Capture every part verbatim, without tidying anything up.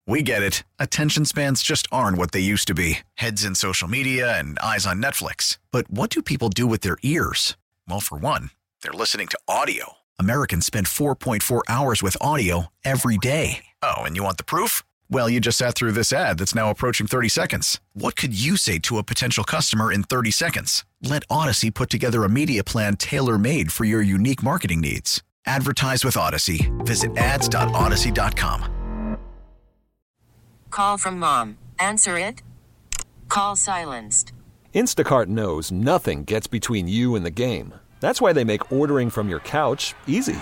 We get it. Attention spans just aren't what they used to be. Heads in social media and eyes on Netflix. But what do people do with their ears? Well, for one, they're listening to audio. Americans spend four point four hours with audio every day. Oh, and you want the proof? Well, you just sat through this ad that's now approaching thirty seconds. What could you say to a potential customer in thirty seconds? Let Odyssey put together a media plan tailor-made for your unique marketing needs. Advertise with Odyssey. Visit ads dot odyssey dot com. Call from mom. Answer it. Call silenced. Instacart knows nothing gets between you and the game. That's why they make ordering from your couch easy.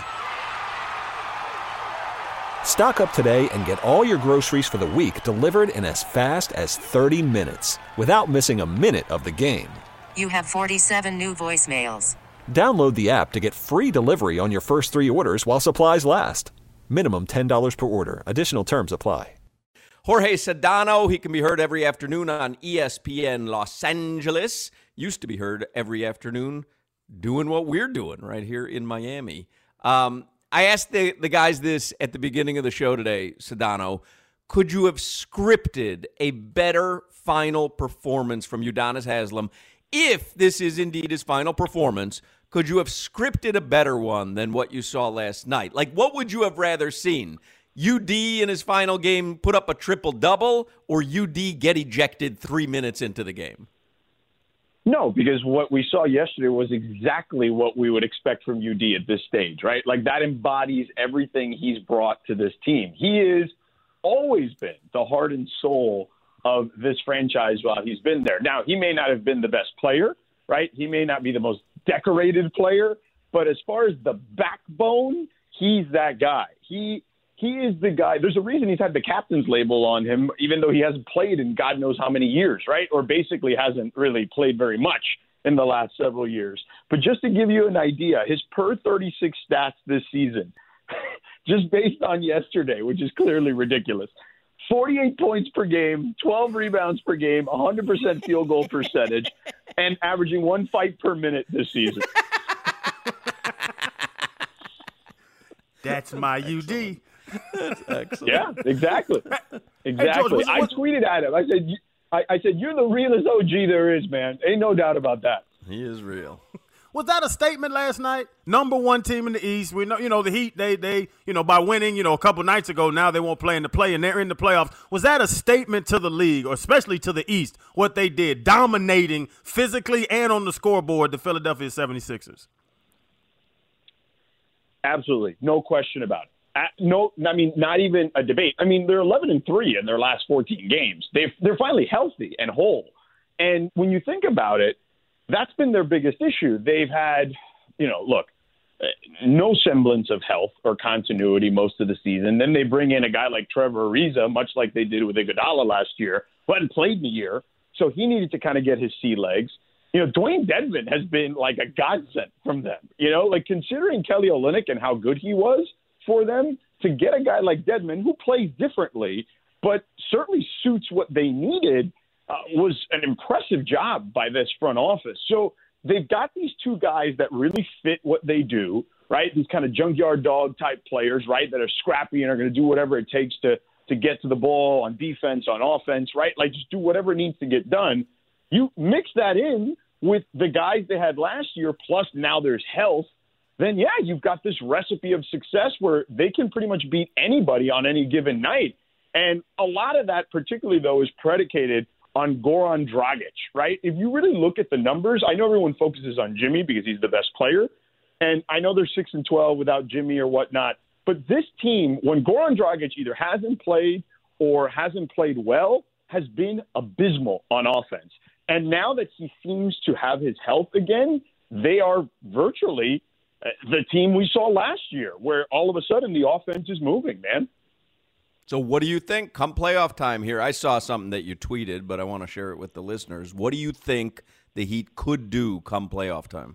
Stock up today and get all your groceries for the week delivered in as fast as thirty minutes without missing a minute of the game. You have forty-seven new voicemails. Download the app to get free delivery on your first three orders while supplies last. Minimum ten dollars per order. Additional terms apply. Jorge Sedano, he can be heard every afternoon on E S P N Los Angeles. Used to be heard every afternoon doing what we're doing right here in Miami. Um, I asked the, the guys this at the beginning of the show today, Sedano. Could you have scripted a better final performance from Udonis Haslem? If this is indeed his final performance, could you have scripted a better one than what you saw last night? Like, what would you have rather seen? U D in his final game put up a triple-double, or U D get ejected three minutes into the game? No, because what we saw yesterday was exactly what we would expect from U D at this stage, right? Like, that embodies everything he's brought to this team. He has always been the heart and soul of this franchise while he's been there. Now, he may not have been the best player, right? He may not be the most decorated player, but as far as the backbone, he's that guy. He He is the guy. There's a reason he's had the captain's label on him, even though he hasn't played in God knows how many years, right? Or basically hasn't really played very much in the last several years. But just to give you an idea, his per thirty-six stats this season, just based on yesterday, which is clearly ridiculous, forty-eight points per game, twelve rebounds per game, one hundred percent field goal percentage, and averaging one fight per minute this season. That's my U D. That's excellent. Yeah, exactly. Exactly. Hey, George, I tweeted at him. I said, I, I said, you're the realest O G there is, man. Ain't no doubt about that. He is real. Was that a statement last night? Number one team in the East. We know, you know, the Heat, they, they, you know, by winning, you know, a couple nights ago, now they won't play in the play, and they're in the playoffs. Was that a statement to the league, or especially to the East, what they did, dominating physically and on the scoreboard the Philadelphia seventy-sixers? Absolutely. No question about it. Uh, no, I mean, not even a debate. I mean, they're eleven and three in their last fourteen games. They've, they're finally healthy and whole. And when you think about it, that's been their biggest issue. They've had, you know, look, uh, no semblance of health or continuity most of the season. Then they bring in a guy like Trevor Ariza, much like they did with Iguodala last year, who hadn't played in a year. So he needed to kind of get his sea legs. You know, Dwayne Dedmon has been like a godsend from them. You know, like considering Kelly Olynyk and how good he was for them, to get a guy like Dedmon who plays differently but certainly suits what they needed uh, was an impressive job by this front office. So they've got these two guys that really fit what they do, right? These kind of junkyard dog type players, right, that are scrappy and are going to do whatever it takes to to get to the ball on defense, on offense, right? Like just do whatever needs to get done. You mix that in with the guys they had last year, plus now there's health, then, yeah, you've got this recipe of success where they can pretty much beat anybody on any given night. And a lot of that, particularly, though, is predicated on Goran Dragic, right? If you really look at the numbers, I know everyone focuses on Jimmy because he's the best player. And I know they're six and twelve without Jimmy or whatnot. But this team, when Goran Dragic either hasn't played or hasn't played well, has been abysmal on offense. And now that he seems to have his health again, they are virtually the team we saw last year, where all of a sudden the offense is moving, man. So what do you think come playoff time here? I saw something that you tweeted, but I want to share it with the listeners. What do you think the Heat could do come playoff time?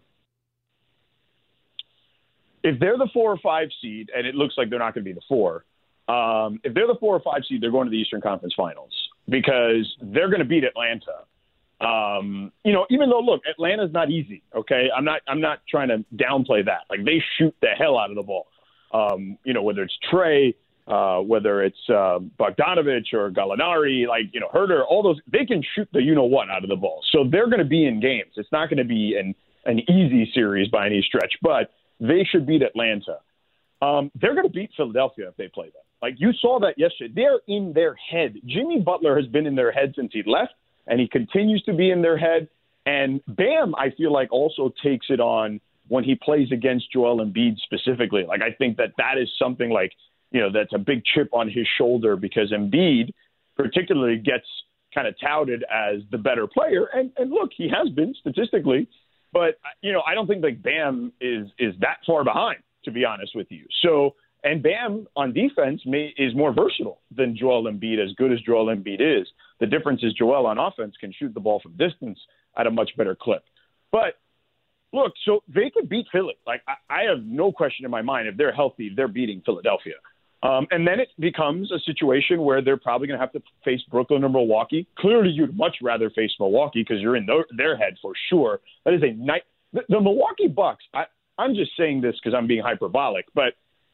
If they're the four or five seed, and it looks like they're not going to be the four, um, if they're the four or five seed, they're going to the Eastern Conference Finals because they're going to beat Atlanta. Um, you know, even though, look, Atlanta's not easy, okay? I'm not I'm not trying to downplay that. Like, they shoot the hell out of the ball. Um, you know, whether it's Trey, uh, whether it's uh, Bogdanovich or Gallinari, like, you know, Herter, all those, they can shoot the you-know-what out of the ball. So they're going to be in games. It's not going to be an, an easy series by any stretch, but they should beat Atlanta. Um, they're going to beat Philadelphia if they play them. Like, you saw that yesterday. They're in their head. Jimmy Butler has been in their head since he left, and he continues to be in their head. And Bam, I feel like, also takes it on when he plays against Joel Embiid specifically. Like, I think that that is something like, you know, that's a big chip on his shoulder because Embiid particularly gets kind of touted as the better player. And, and look, he has been statistically, but, you know, I don't think like Bam is, is that far behind, to be honest with you. So, and Bam on defense may, is more versatile than Joel Embiid, as good as Joel Embiid is. The difference is Joel on offense can shoot the ball from distance at a much better clip. But look, so they could beat Philly. Like, I, I have no question in my mind, if they're healthy, they're beating Philadelphia. Um, and then it becomes a situation where they're probably going to have to face Brooklyn or Milwaukee. Clearly, you'd much rather face Milwaukee because you're in their, their head for sure. That is a night. The, the Milwaukee Bucks, I, I'm just saying this because I'm being hyperbolic, but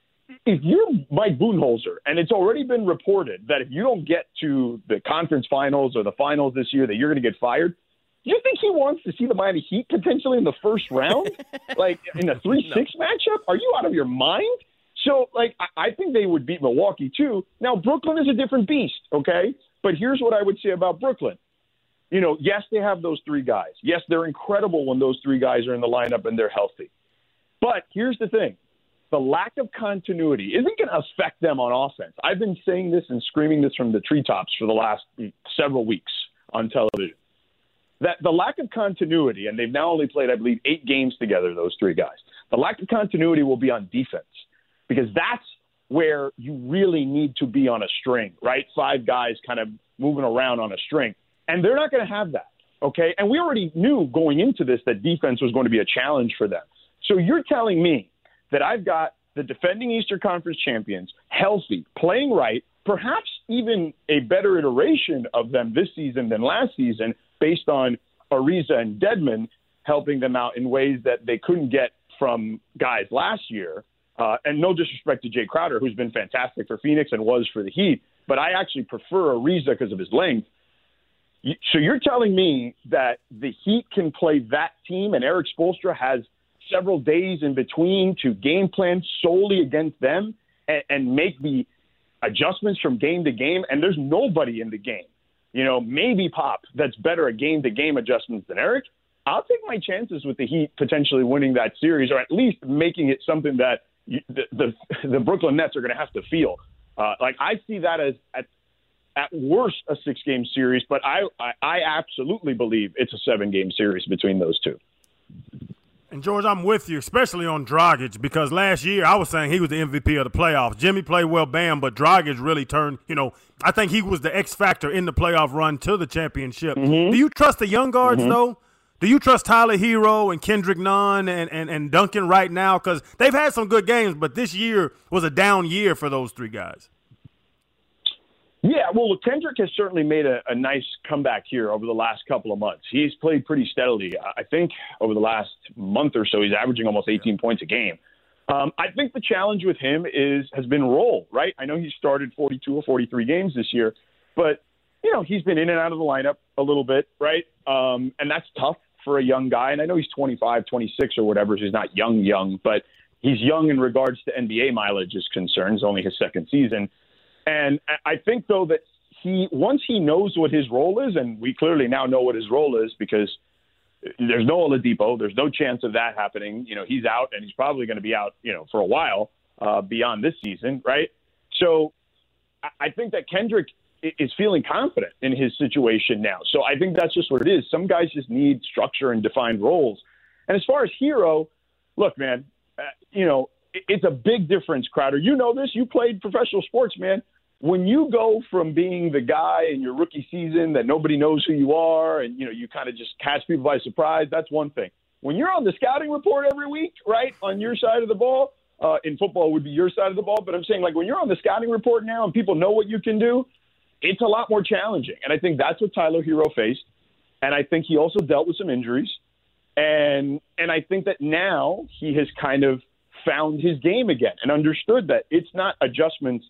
if you're Mike Budenholzer, and it's already been reported that if you don't get to the conference finals or the finals this year, that you're going to get fired, do you think he wants to see the Miami Heat potentially in the first round? Like, in a three six no. matchup? Are you out of your mind? So, like, I think they would beat Milwaukee, too. Now, Brooklyn is a different beast, okay? But here's what I would say about Brooklyn. You know, yes, they have those three guys. Yes, they're incredible when those three guys are in the lineup and they're healthy. But here's the thing. The lack of continuity isn't going to affect them on offense. I've been saying this and screaming this from the treetops for the last several weeks on television. That the lack of continuity, and they've now only played, I believe, eight games together, those three guys. The lack of continuity will be on defense. Because that's where you really need to be on a string, right? Five guys kind of moving around on a string. And they're not going to have that, okay? And we already knew going into this that defense was going to be a challenge for them. So you're telling me that I've got the defending Eastern Conference champions healthy, playing right, perhaps even a better iteration of them this season than last season based on Ariza and Dedmon helping them out in ways that they couldn't get from guys last year. Uh, and no disrespect to Jay Crowder, who's been fantastic for Phoenix and was for the Heat, but I actually prefer Ariza because of his length. So you're telling me that the Heat can play that team and Eric Spoelstra has several days in between to game plan solely against them and, and make the adjustments from game to game, and there's nobody in the game, you know, maybe Pop, that's better at game-to-game adjustments than Eric. I'll take my chances with the Heat potentially winning that series, or at least making it something that you, the, the the Brooklyn Nets are going to have to feel. Uh, like, I see that as at, at worst a six-game series, but I, I I absolutely believe it's a seven-game series between those two. And, George, I'm with you, especially on Dragic, because last year I was saying he was the M V P of the playoffs. Jimmy played well, Bam, but Dragic really turned, you know, I think he was the X factor in the playoff run to the championship. Mm-hmm. Do you trust the young guards, mm-hmm. though? Do you trust Tyler Hero and Kendrick Nunn and, and, and Duncan right now? Because they've had some good games, but this year was a down year for those three guys. Yeah, well, Kendrick has certainly made a, a nice comeback here over the last couple of months. He's played pretty steadily. I think over the last month or so, he's averaging almost eighteen points a game. Um, I think the challenge with him is has been role, right? I know he started forty-two or forty-three games this year, but, you know, he's been in and out of the lineup a little bit, right? Um, and that's tough for a young guy. And I know he's twenty-five, twenty-six or whatever, so he's not young, young, but he's young in regards to N B A mileage is concerned. It's only his second season. And I think, though, that he once he knows what his role is, and we clearly now know what his role is because there's no Oladipo, there's no chance of that happening. You know, he's out, and he's probably going to be out, you know, for a while uh, beyond this season, right? So I think that Kendrick is feeling confident in his situation now. So I think that's just what it is. Some guys just need structure and defined roles. And as far as Hero, look, man, uh, you know, it, it's a big difference, Crowder. You know this. You played professional sports, man. When you go from being the guy in your rookie season that nobody knows who you are and, you know, you kind of just catch people by surprise, that's one thing. When you're on the scouting report every week, right, on your side of the ball, uh, in football it would be your side of the ball, but I'm saying, like, when you're on the scouting report now and people know what you can do, it's a lot more challenging. And I think that's what Tyler Hero faced. And I think he also dealt with some injuries. And and I think that now he has kind of found his game again and understood that it's not adjustments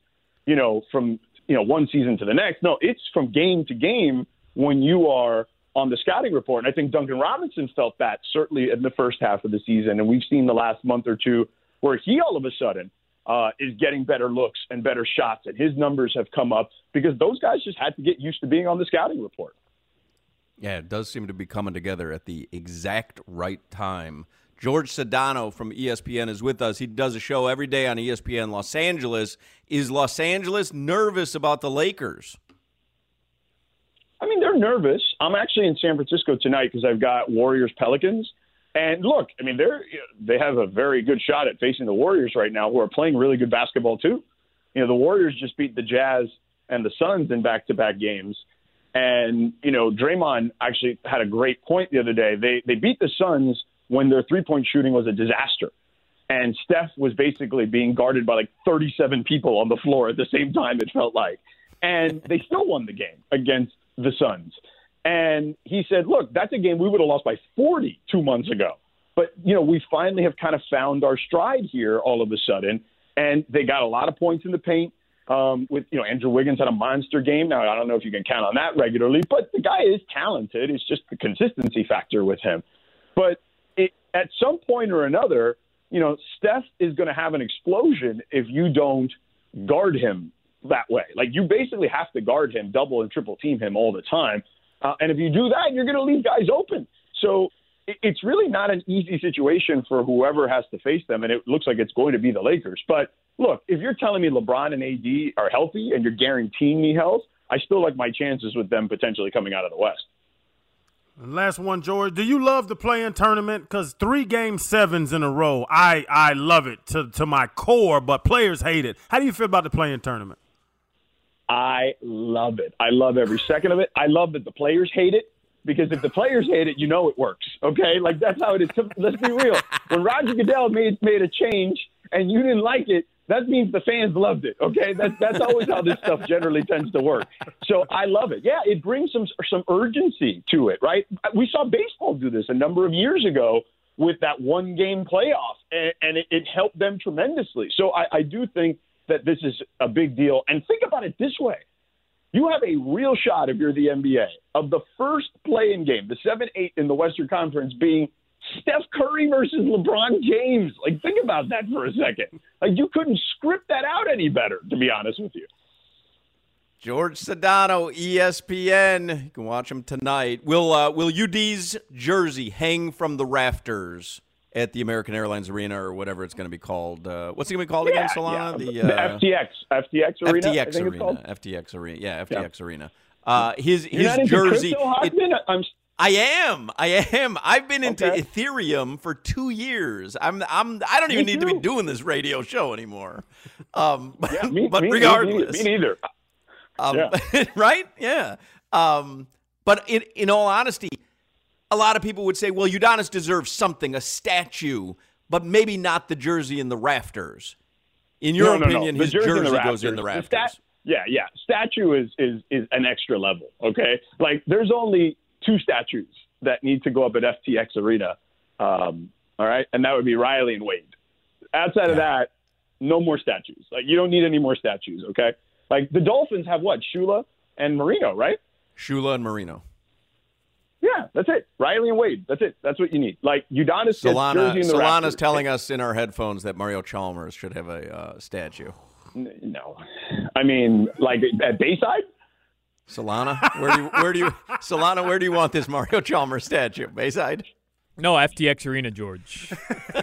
you know, from, you know, one season to the next. No, it's from game to game when you are on the scouting report. And I think Duncan Robinson felt that certainly in the first half of the season. And we've seen the last month or two where he all of a sudden uh, is getting better looks and better shots. And his numbers have come up because those guys just had to get used to being on the scouting report. Yeah, it does seem to be coming together at the exact right time. George Sedano from E S P N is with us. He does a show every day on E S P N Los Angeles. Is Los Angeles nervous about the Lakers? I mean, they're nervous. I'm actually in San Francisco tonight because I've got Warriors Pelicans. And look, I mean, they're they have a very good shot at facing the Warriors right now, who are playing really good basketball too. You know, the Warriors just beat the Jazz and the Suns in back-to-back games. And, you know, Draymond actually had a great point the other day. They they beat the Suns when their three-point shooting was a disaster. And Steph was basically being guarded by like thirty-seven people on the floor at the same time, it felt like. And they still won the game against the Suns. And he said, look, that's a game we would have lost by forty two months ago. But, you know, we finally have kind of found our stride here all of a sudden. And they got a lot of points in the paint. Um, with, you know, Andrew Wiggins had a monster game. Now, I don't know if you can count on that regularly, but the guy is talented. It's just the consistency factor with him. But it, at some point or another, you know, Steph is going to have an explosion if you don't guard him that way. Like, you basically have to guard him, double and triple team him all the time. Uh, and if you do that, you're going to leave guys open. So it, it's really not an easy situation for whoever has to face them. And it looks like it's going to be the Lakers. But look, if you're telling me LeBron and A D are healthy and you're guaranteeing me health, I still like my chances with them potentially coming out of the West. And last one, George. Do you love the play-in tournament? Because three game sevens in a row, I, I love it to, to my core, but players hate it. How do you feel about the play-in tournament? I love it. I love every second of it. I love that the players hate it, because if the players hate it, you know it works, okay? Like, that's how it is. Let's be real. When Roger Goodell made made a change and you didn't like it, that means the fans loved it, okay? That's that's always how this stuff generally tends to work. So I love it. Yeah, it brings some some urgency to it, right? We saw baseball do this a number of years ago with that one-game playoff, and, and it, it helped them tremendously. So I, I do think that this is a big deal. And think about it this way. You have a real shot, if you're the N B A, of the first play-in game, the seven eight in the Western Conference, being Steph Curry versus LeBron James. Like, think about that for a second. Like, you couldn't script that out any better, to be honest with you. George Sedano, E S P N. You can watch him tonight. Will uh, Will U D's jersey hang from the rafters at the American Airlines Arena, or whatever it's going to be called? Uh, what's it going to be called yeah, again, Solana? Yeah. The, the uh, F T X. F T X Arena, F T X I think Arena. it's called. F T X Arena. Yeah, F T X yeah. Arena. Uh, his You're his not into jersey. crypto, Hoffman? It, I'm I am. I am. I've been into Okay. Ethereum for two years. I'm. I'm. I don't even Me need to be too. doing this radio show anymore. Um, Yeah, me, but me, regardless, me, me neither. um, Yeah. right? Yeah. Um, but in in all honesty, a lot of people would say, "Well, Udonis deserves something, a statue, but maybe not the jersey in the rafters." In your No, no, no. opinion, The his jersey in jersey the goes in rafters. the The rafters. stat- Yeah, yeah. Statue is, is is an extra level, okay? Like, there's only two statues that need to go up at F T X Arena, um, all right? And that would be Riley and Wade. Outside of that, no more statues. Like, you don't need any more statues, okay? Like, the Dolphins have what? Shula and Marino, right? Shula and Marino. Yeah, that's it. Riley and Wade. That's it. That's what you need. Like, Udonis gets Solana, jersey in the Solana's rafters. telling us in our headphones that Mario Chalmers should have a uh, statue. No. I mean, like, at Bayside? Solana, where do you, where do you, Solana, where do you want this Mario Chalmers statue? Bayside? No, F T X Arena, George.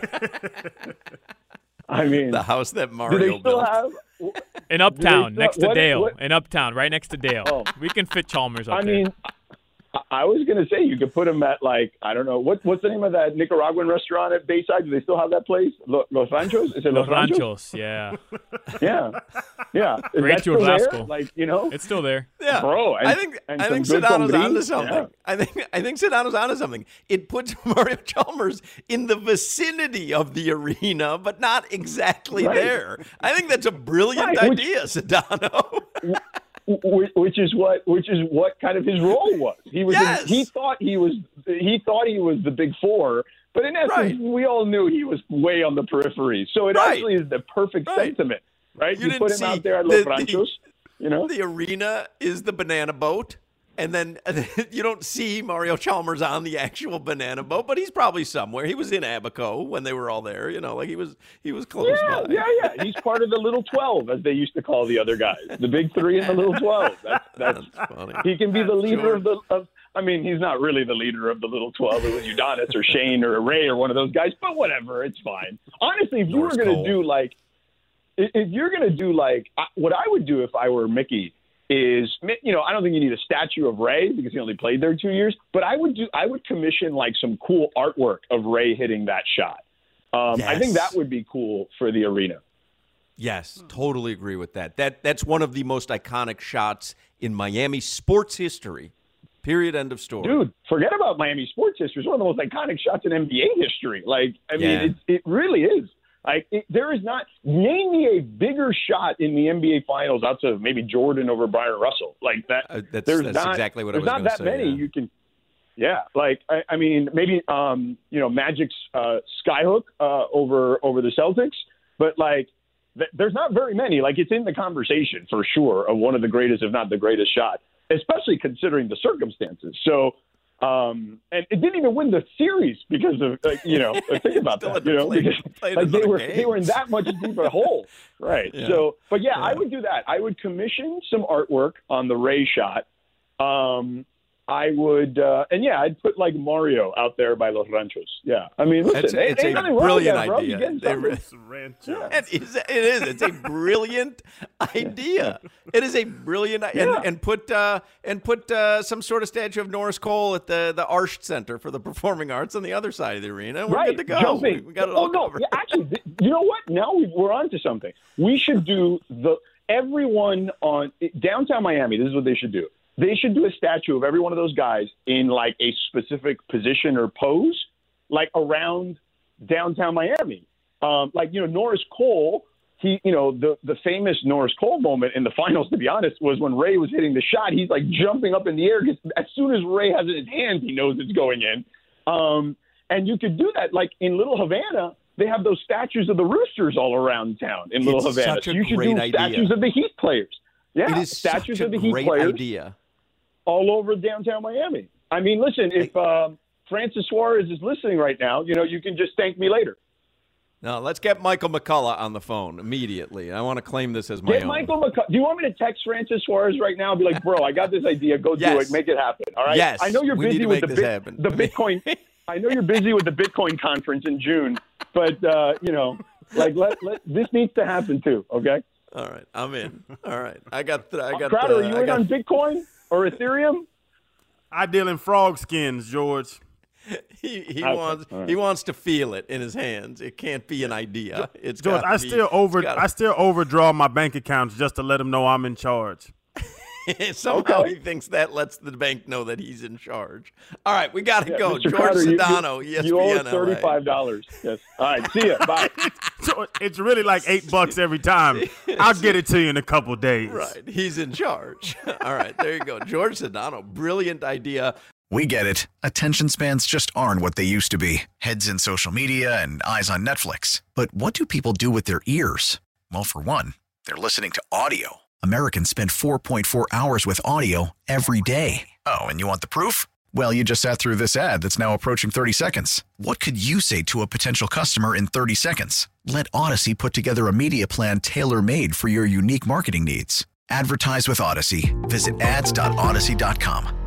I mean, The house that do Mario they still built. have? In Uptown, still- next to what- Dale. what- In Uptown, right next to Dale. Oh. We can fit Chalmers up I there. mean, I- I was going to say you could put them at, like, I don't know, what, what's the name of that Nicaraguan restaurant at Bayside? Do they still have that place? Lo- Los Ranchos? Is it Los, Los Ranchos, yeah. Yeah. Yeah. Is Great that still churrasco. there? Like, you know? It's still there. Yeah, Bro, and- I think and I some think good Sedano's congri. onto something. Yeah. I think I think Sedano's onto something. It puts Mario Chalmers in the vicinity of the arena, but not exactly Right. there. I think that's a brilliant Right, which- idea, Sedano. Wh- which is what which is what kind of his role was. He was Yes. he thought he was he thought he was the big four, but in essence Right. we all knew he was way on the periphery. So it Right. actually is the perfect Right. sentiment. right? You You, didn't put him see out there at the- Los the- Ranchos, you know? The arena is the banana boat, and then you don't see Mario Chalmers on the actual banana boat, but he's probably somewhere. He was in Abaco when they were all there, you know, like he was he was close Yeah, by. yeah, yeah. He's part of the Little Twelve, as they used to call the other guys, the Big Three and the Little Twelve. That's, that's, That's funny. he can be the leader Sure. of the. Of, I mean, he's not really the leader of the Little Twelve. It was Udonis or Shane or Ray or one of those guys. But whatever, it's fine. Honestly, if you Norris were going Cole. to do like, if if you're going to do like, I- what I would do if I were Mickey is, you know, I don't think you need a statue of Ray because he only played there two years. But I would do, I would commission like some cool artwork of Ray hitting that shot. Um, I think Yes. that would be cool for the arena. Yes, totally agree with that. That that's one of the most iconic shots in Miami sports history. Period. End of story. Dude, forget about Miami sports history. It's one of the most iconic shots in N B A history. Like, I mean, Yeah. it, it really is. Like, it, there is not – name me a bigger shot in the N B A Finals outside of maybe Jordan over Brian Russell. Like, that. Uh, that's there's that's not, exactly what I there's was not going to that say. many yeah. you can – yeah. Like, I, I mean, maybe, um, you know, Magic's uh, skyhook uh, over over the Celtics. But, like, th- there's not very many. Like, it's in the conversation for sure of one of the greatest, if not the greatest shot, especially considering the circumstances. So – Um, and it didn't even win the series because of, like, you know, think about Still that, had to you know, play- because play like, they another were, game. they were in that much deeper hole. Right. Yeah. So, but yeah, Yeah. I would do that. I would commission some artwork on the Ray shot. Um, I would, uh, and yeah, I'd put like Mario out there by Los Ranchos. Yeah. I mean, listen, It's, ain't- it's ain't a nothing wrong with brilliant that, bro. You idea. getting They something. re- Rancho. It is. It is. It's a brilliant idea. It is a brilliant and Yeah. and put uh, and put uh, some sort of statue of Norris Cole at the the Arsht Center for the Performing Arts on the other side of the arena. We're right. good to go. Jumping. We, we got it oh, all no. covered. Yeah, actually, th- you know what? Now we, we're on to something. We should do the everyone on downtown Miami. This is what they should do. They should do a statue of every one of those guys in like a specific position or pose, like around downtown Miami. Um, like, you know, Norris Cole, he, you know, the, the famous Norris Cole moment in the finals, to be honest, was when Ray was hitting the shot. He's like jumping up in the air because as soon as Ray has it in his hand, he knows it's going in. Um, and you could do that like in Little Havana. They have those statues of the Roosters all around town in Little It's Havana. such a So you should great do idea. statues of the Heat players. Yeah, It is statues such a of the Heat great players idea. all over downtown Miami. I mean, listen, if um, Francis Suarez is listening right now, you know, you can just thank me later. Now let's get Michael McCullough on the phone immediately. I want to claim this as my Get own. Michael McCullough. Do you want me to text Francis Suarez right now and be like, bro, I got this idea. Go do Yes. it. Make it happen. All right? Yes, I know you're we need busy to with make the, this bit- happen. the Bitcoin. I know you're busy with the Bitcoin conference in June, but, uh, you know, like let, let this needs to happen too, okay? All right, I'm in. All right, I got. The, I got. Crowder, the, are you I in got, on Bitcoin or Ethereum? I deal in frog skins, George. He, he Okay, wants all right. he wants to feel it in his hands. It can't be an idea. It's George, gotta I be- still over it's gotta- I still overdraw my bank accounts just to let them know I'm in charge. Somehow Okay. he thinks that lets the bank know that he's in charge. All right, we got to Yeah, go. Mister George Crowder, you- Sedano, you, E S P N you owe us L A. thirty-five dollars. Yes. All right. See ya. Bye. So it's really like eight bucks every time. I'll get it to you in a couple days. Right, he's in charge. All right, there you go. George Sedano, brilliant idea. We get it. Attention spans just aren't what they used to be. Heads in social media and eyes on Netflix. But what do people do with their ears? Well, for one, they're listening to audio. Americans spend four point four hours with audio every day. Oh, and you want the proof? Well, you just sat through this ad that's now approaching thirty seconds. What could you say to a potential customer in thirty seconds? Let Odyssey put together a media plan tailor-made for your unique marketing needs. Advertise with Odyssey. Visit ads dot odyssey dot com.